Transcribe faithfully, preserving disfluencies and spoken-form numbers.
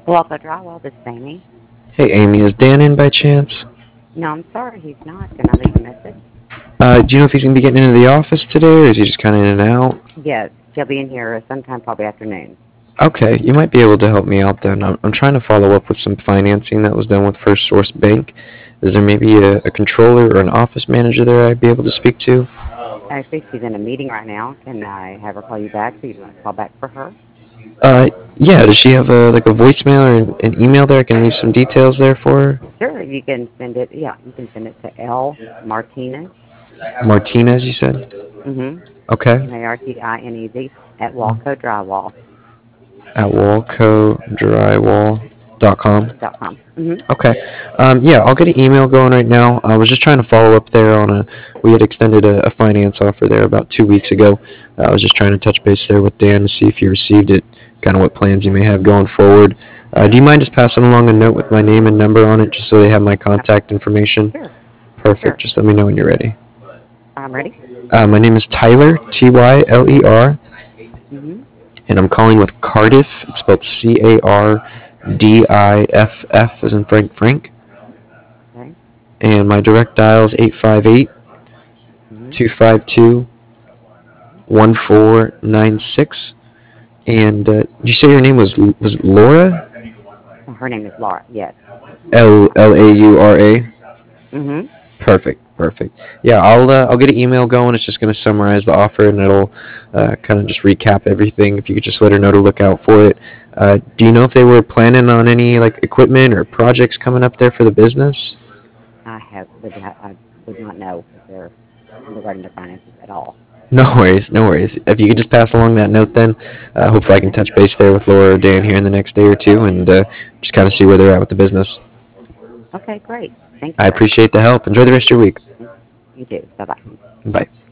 Walker Drywall, this is Amy. Hey, Amy, is Dan in by chance? No, I'm sorry, he's not. Can I leave a message? Uh, do you know if he's gonna be getting into the office today, or is he just kind of in and out? Yes, he'll be in here sometime probably afternoon. Okay, you might be able to help me out then. I'm, I'm trying to follow up with some financing that was done with First Source Bank. Is there maybe a, a controller or an office manager there I'd be able to speak to? Actually, she's in a meeting right now. Can I have her call you back? So you want to call back for her? Uh, yeah. Does she have a like a voicemail or an, an email there? I can leave some details there for her. Sure, you can send it. Yeah, you can send it to L Martinez. Martinez, you said. Mm-hmm. Okay. M A R T I N E Z at Walco Drywall At walco drywall dot com. dot com. Mm-hmm. Okay. Um, yeah, I'll get an email going right now. I was just trying to follow up there on a. We had extended a, a finance offer there about two weeks ago. Uh, I was just trying to touch base there with Dan to see if he received it, kind of what plans you may have going forward. Uh, do you mind just passing along a note with my name and number on it, just so they have my contact information? Sure, Perfect. sure. Just let me know when you're ready. I'm ready. Uh, my name is Tyler, T Y L E R, Mm-hmm. and I'm calling with Cardiff. It's spelled C A R D I F F as in Frank Frank. Okay. And my direct dial is eight five eight, Mm-hmm. two five two, one four nine six. And uh, did you say your name was was Laura? Her name is Laura. Yes. L L A U R A. Mm-hmm. Perfect, perfect. Yeah, I'll uh, I'll get an email going. It's just going to summarize the offer and it'll uh, kind of just recap everything. If you could just let her know to look out for it. Uh, do you know if they were planning on any like equipment or projects coming up there for the business? I have would ha- I would not know if they're regarding their finances at all. No worries, no worries. If you could just pass along that note, then uh, hopefully I can Okay. touch base there with Laura or Dan here in the next day or two, and uh, just kind of see where they're at with the business. Okay, great. Thank you, I sir. appreciate the help. Enjoy the rest of your week. You too. Bye bye. Bye.